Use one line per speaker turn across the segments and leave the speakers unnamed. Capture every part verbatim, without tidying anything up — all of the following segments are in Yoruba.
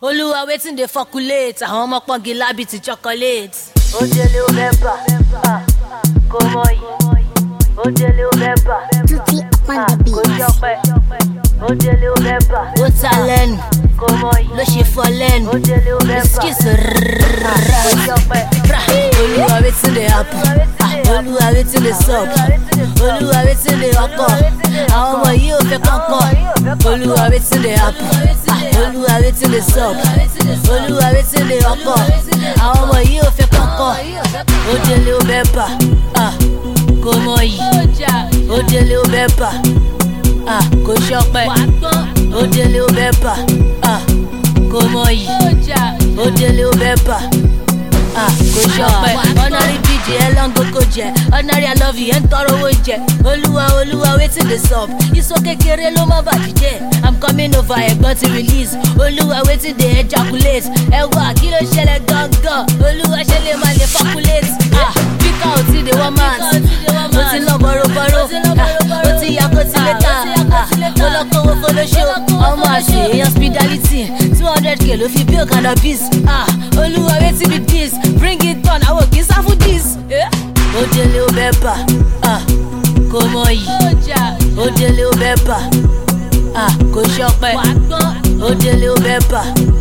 Oluwa wetin dey foculate, àwọn ọmọ pọ́ngì lábì ti chocolate.
Ó délé ó mẹ́bà, kò mọ yìí. Ó délé ó mẹ́bà, kò ṣọpẹ́. Ó délé ó mẹ́bà,
Ó ta lẹ́nu,
kò mọ yìí.
ló ṣe fọ́ lẹ́nu.
Ó délé ó mẹ́bà,
Excuse
kò ṣọpẹ́.
Oluwa wetin dey happen, Oluwa wetin dey sup, Oluwa wetin dey occur. Àwọn ọmọ yìí ò fẹ́ kọ́kọ́. Oluwa wetin dey happen, Oluwa wetin dey sup, Oluwa wetin dey occur. Àwọn ọmọ yìí ò fẹ́ kọ́kọ́. Ó délé ó mẹ́bà, kò mọ yìí. Ó délé ó mẹ́bà, kò ṣọpẹ́. Ó délé ó mẹ́bà, kò mọ yìí. Ó délé ó mẹ́bà, kò ṣọpẹ́. Ordinary B J ẹ lọ́n gbogbo jẹ, ordinary I love you ẹ ń tọrọ owó jẹ. Olúwa Olúwa wetin dey sup, iṣó kékeré ló má bàjẹ́ jẹ́. I'm coming over ẹ̀gbọ́n ti release. Olúwa wetin dey ejaculate, ẹ wá kí ló ṣẹlẹ̀ gangan. Olúwa ṣe lè máa lè fọkulate. Píkà ò ti dé wọ́n máa ó ti lọ bọ̀rọ̀bọ̀rọ̀, ó ti yà kó ti lè ta. Ó lọ kówó fọlọ́ṣọ́, ọmọ àṣẹ èèyàn speedality. two hundred k ló fi bill cannabis. Olúwa wetin be this, bring it on, àwọn kì í sá fún this. Ó délé ó mẹ́bà, kò mọ yìí. Ó délé ó mẹ́bà, kò ṣọpẹ́. Ó délé ó mẹ́bà,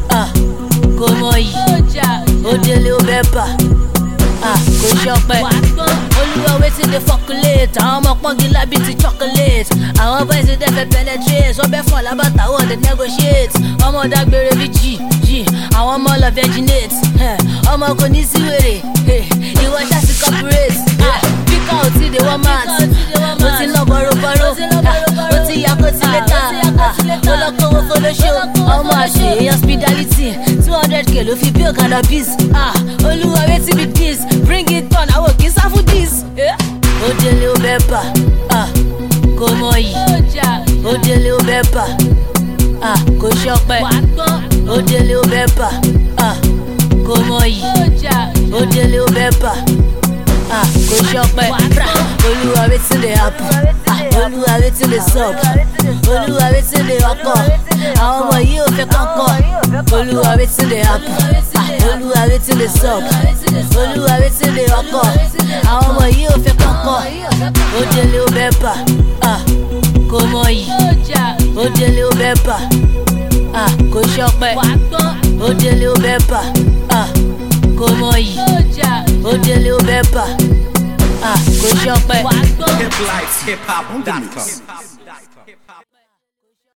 kò mọ yìí. Ó délé ó mẹ́bà, kò ṣọpẹ́. Olúwa wetin dey foculate, àwọn ọmọ pọ́ngì lábì ti chocolate. Àwọn boys dey fẹ́ penetrate, wọ́n bẹ́ fún alábàtà wọ́n dey negotiate. Ọmọ dágbére bí jì jì, àwọn ọmọ lọ virginate. Ọmọ kò ní sí wèrè, ìwọ ṣáàṣì corporate. Píkà ò ti dé wọ́n mat, ó ti lọ bọ̀rọ̀bọ̀rọ̀, ó ti yà kó ti lè ta. Ó lọ kówó fọlọ́ṣọ́, ọmọ àṣẹ èèyàn speedality. two hundred k ló fi bill cannabis. Olúwa wetin be this, bring it on, àwọn kì í sá fún this. Ó délé ó mẹ́bà, kò mọ yìí. Ó délé ó mẹ́bà, kò ṣọpẹ́. Ó délé ó mẹ́bà, kò mọ yìí. Ó délé ó mẹ́bà, kò ṣọpẹ́. Olúwa wetin dey happen, Olúwa wetin dey sup, Olúwa wetin dey occur. Àwọn ọmọ yìí ò fẹ́ kọ́kọ́. Olúwa wetin dey happen, Olúwa wetin dey sup, Olúwa wetin dey occur. Àwọn ọmọ yìí ò fẹ́ kọ́kọ́. Ó délé ó mẹ́bà, kò mọ yìí. Ó délé ó mẹ́bà, kò ṣọpẹ́. Ó délé ó mẹ́bà, kò mọ yìí. Ó délé ó mẹ́bà, kò ṣọpẹ́.
Hip lights, hip hop dot com.